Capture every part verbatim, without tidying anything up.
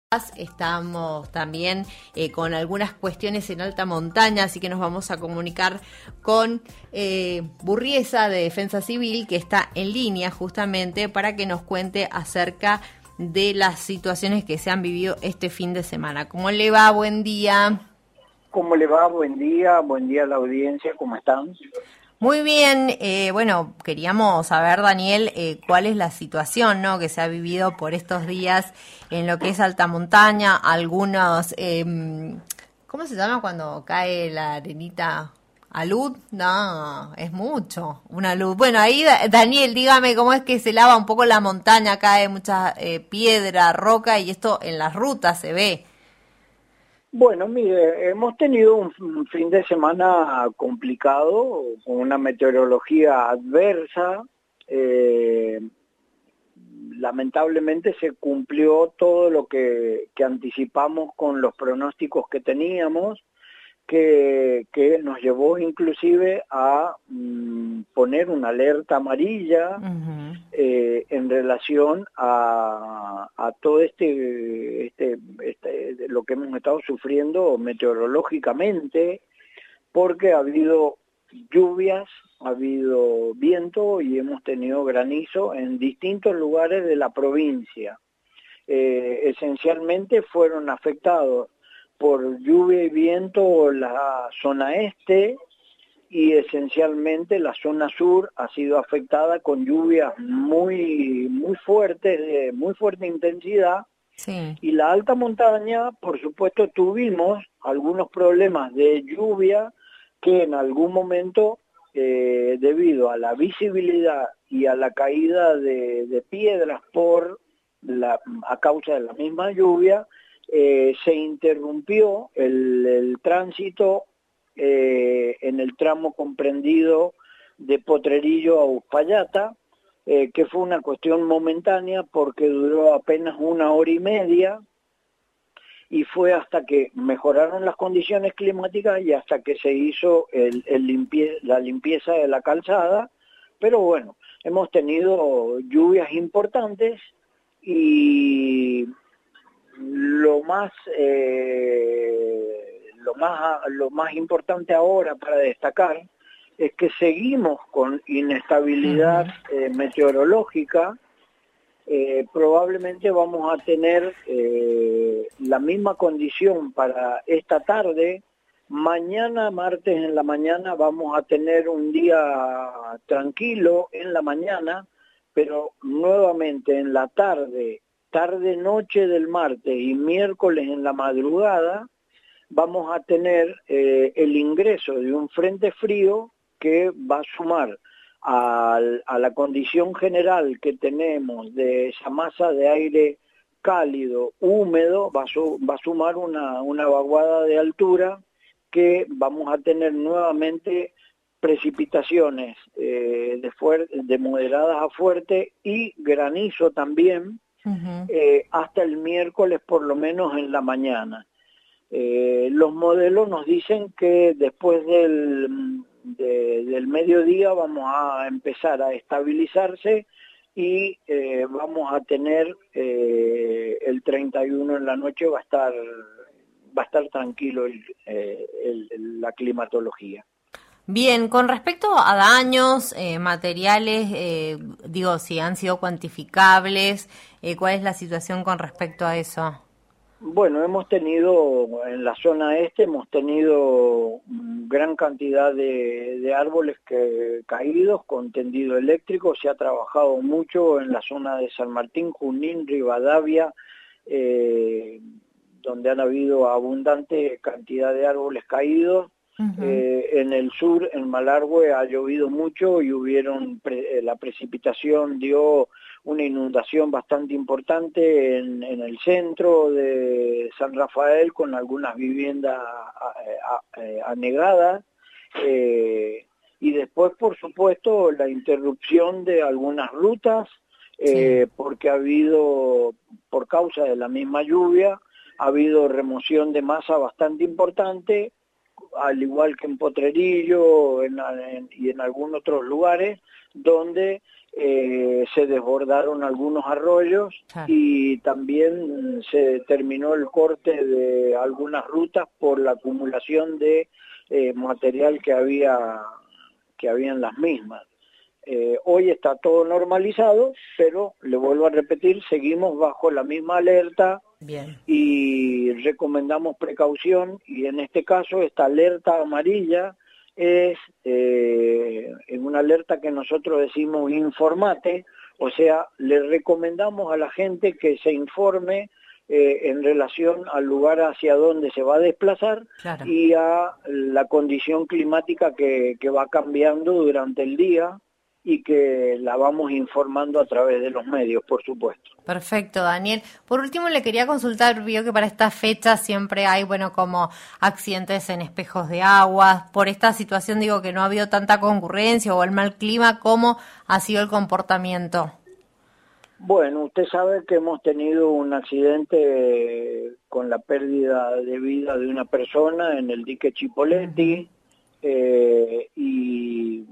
Estamos también eh, con algunas cuestiones en alta montaña, así que nos vamos a comunicar con eh, Burriesa de Defensa Civil, que está en línea justamente para que nos cuente acerca de las situaciones que se han vivido este fin de semana. ¿Cómo le va? Buen día. ¿Cómo le va? Buen día, buen día a la audiencia, ¿cómo están? Muy bien, eh, bueno, queríamos saber, Daniel, eh, cuál es la situación, ¿no?, que se ha vivido por estos días en lo que es alta montaña, algunos, eh, ¿cómo se llama cuando cae la arenita? ¿Alud? No, es mucho, una luz. Bueno, ahí, Daniel, dígame cómo es que se lava un poco la montaña, cae mucha eh, piedra, roca, y esto en las rutas se ve. Bueno, mire, hemos tenido un fin de semana complicado, con una meteorología adversa. Eh, lamentablemente se cumplió todo lo que, que anticipamos con los pronósticos que teníamos, que, que nos llevó inclusive a mm, poner una alerta amarilla uh-huh. eh, en relación a, a todo este, este, este lo que hemos estado sufriendo meteorológicamente, porque ha habido lluvias, ha habido viento y hemos tenido granizo en distintos lugares de la provincia. Eh, esencialmente fueron afectados por lluvia y viento la zona este, y esencialmente la zona sur ha sido afectada con lluvias muy muy fuertes, de muy fuerte intensidad. Sí. Y la alta montaña, por supuesto, tuvimos algunos problemas de lluvia que en algún momento, eh, debido a la visibilidad y a la caída de, de piedras por la, a causa de la misma lluvia, Eh, se interrumpió el, el tránsito eh, en el tramo comprendido de Potrerillo a Uspallata, eh, que fue una cuestión momentánea porque duró apenas una hora y media, y fue hasta que mejoraron las condiciones climáticas y hasta que se hizo el, el limpie, la limpieza de la calzada. Pero bueno, hemos tenido lluvias importantes y Lo más, eh, lo más, lo más importante ahora para destacar es que seguimos con inestabilidad eh, meteorológica. Eh, probablemente vamos a tener eh, la misma condición para esta tarde. Mañana, martes en la mañana, vamos a tener un día tranquilo en la mañana, pero nuevamente en la tarde, tarde-noche del martes y miércoles en la madrugada, vamos a tener eh, el ingreso de un frente frío que va a sumar a, a la condición general que tenemos de esa masa de aire cálido, húmedo, va a, su, va a sumar una, una vaguada de altura, que vamos a tener nuevamente precipitaciones eh, de, fuer de moderadas a fuerte y granizo también. Uh-huh. eh, hasta el miércoles por lo menos en la mañana. Eh, los modelos nos dicen que después del, de, del mediodía vamos a empezar a estabilizarse y eh, vamos a tener eh, el treinta y uno en la noche va a estar, va a estar tranquilo el, eh, el, la climatología. Bien, con respecto a daños eh, materiales, eh, digo, si han sido cuantificables, eh, ¿cuál es la situación con respecto a eso? Bueno, hemos tenido, en la zona este, hemos tenido gran cantidad de, de árboles que, caídos con tendido eléctrico. Se ha trabajado mucho en la zona de San Martín, Junín, Rivadavia, eh, donde han habido abundante cantidad de árboles caídos. Uh-huh. Eh, en el sur, en Malargüe, ha llovido mucho y hubieron pre, la precipitación dio una inundación bastante importante en, en el centro de San Rafael, con algunas viviendas anegadas, eh, y después, por supuesto, la interrupción de algunas rutas, eh, sí. porque ha habido, por causa de la misma lluvia, ha habido remoción de masa bastante importante, al igual que en Potrerillo en, en, y en algunos otros lugares, donde eh, se desbordaron algunos arroyos claro. y también se terminó el corte de algunas rutas por la acumulación de eh, material que había, que había en las mismas. Eh, hoy está todo normalizado, pero le vuelvo a repetir, seguimos bajo la misma alerta. Bien. Y recomendamos precaución, y en este caso esta alerta amarilla es eh, en una alerta que nosotros decimos informate, o sea, le recomendamos a la gente que se informe eh, en relación al lugar hacia donde se va a desplazar claro. y a la condición climática que, que va cambiando durante el día y que la vamos informando a través de los medios, por supuesto. Perfecto, Daniel. Por último, le quería consultar, vio que para esta fecha siempre hay, bueno, como accidentes en espejos de agua. Por esta situación, digo, que no ha habido tanta concurrencia o el mal clima, ¿cómo ha sido el comportamiento? Bueno, usted sabe que hemos tenido un accidente con la pérdida de vida de una persona en el dique Chipoleti, uh-huh. eh, y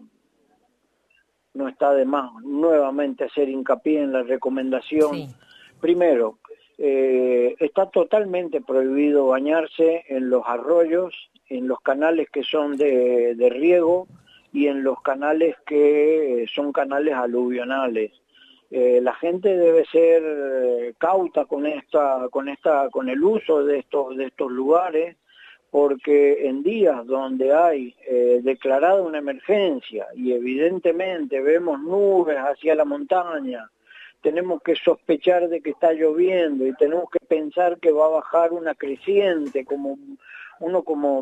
no está de más nuevamente hacer hincapié en la recomendación. Sí. Primero, eh, está totalmente prohibido bañarse en los arroyos, en los canales que son de, de riego y en los canales que son canales aluvionales. Eh, la gente debe ser cauta con esta, con esta, con el uso de estos, de estos lugares, porque en días donde hay eh, declarada una emergencia y evidentemente vemos nubes hacia la montaña, tenemos que sospechar de que está lloviendo y tenemos que pensar que va a bajar una creciente, como uno como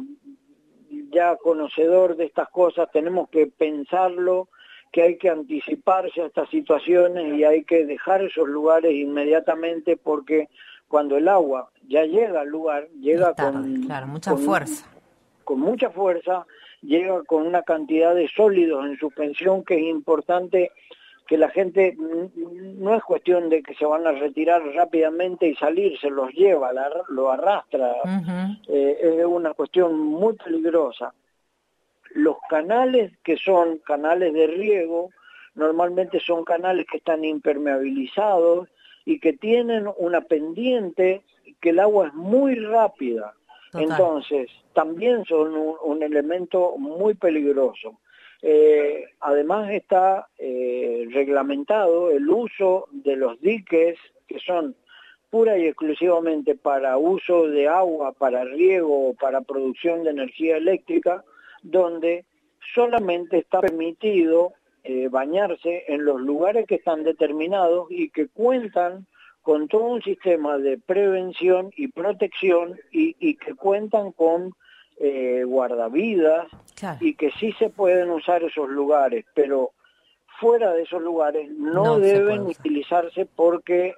ya conocedor de estas cosas, tenemos que pensarlo, que hay que anticiparse a estas situaciones y hay que dejar esos lugares inmediatamente, porque cuando el agua ya llega al lugar, llega tarde, con, claro, mucha con, fuerza. con mucha fuerza, llega con una cantidad de sólidos en suspensión que es importante que la gente, no es cuestión de que se van a retirar rápidamente y salir, se los lleva, la, lo arrastra, uh-huh. eh, es una cuestión muy peligrosa. Los canales que son canales de riego, normalmente son canales que están impermeabilizados y que tienen una pendiente, que el agua es muy rápida. Total. Entonces, también son un, un elemento muy peligroso. Eh, además está eh, reglamentado el uso de los diques, que son pura y exclusivamente para uso de agua, para riego o para producción de energía eléctrica, donde solamente está permitido eh, bañarse en los lugares que están determinados y que cuentan con todo un sistema de prevención y protección y, y que cuentan con eh, guardavidas, claro. y que sí se pueden usar esos lugares, pero fuera de esos lugares no, no deben utilizarse porque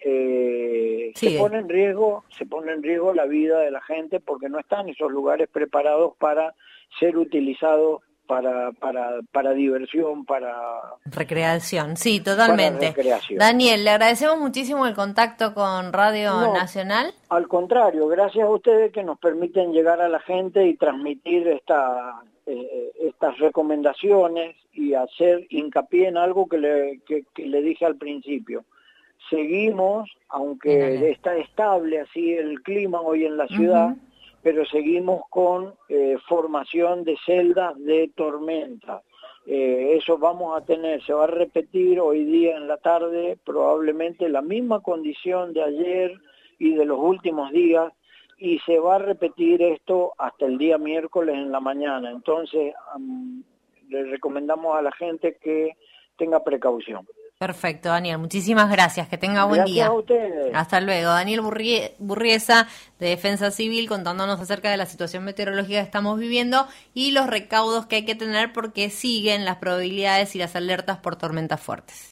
eh, sí, se pone en riesgo, se pone en riesgo la vida de la gente, porque no están esos lugares preparados para ser utilizados para para para diversión, para recreación. Sí, totalmente. Recreación. Daniel, le agradecemos muchísimo el contacto con Radio no, Nacional. Al contrario, gracias a ustedes que nos permiten llegar a la gente y transmitir esta eh, estas recomendaciones y hacer hincapié en algo que le que, que le dije al principio. Seguimos, aunque Bien, está estable así el clima hoy en la ciudad, uh-huh. pero seguimos con eh, formación de celdas de tormenta. Eh, eso vamos a tener, se va a repetir hoy día en la tarde, probablemente la misma condición de ayer y de los últimos días, y se va a repetir esto hasta el día miércoles en la mañana. Entonces, um, le recomendamos a la gente que tenga precaución. Perfecto, Daniel. Muchísimas gracias. Que tenga buen gracias día. A ustedes. Hasta luego. Daniel Burrie, Burriesa, de Defensa Civil, contándonos acerca de la situación meteorológica que estamos viviendo y los recaudos que hay que tener porque siguen las probabilidades y las alertas por tormentas fuertes.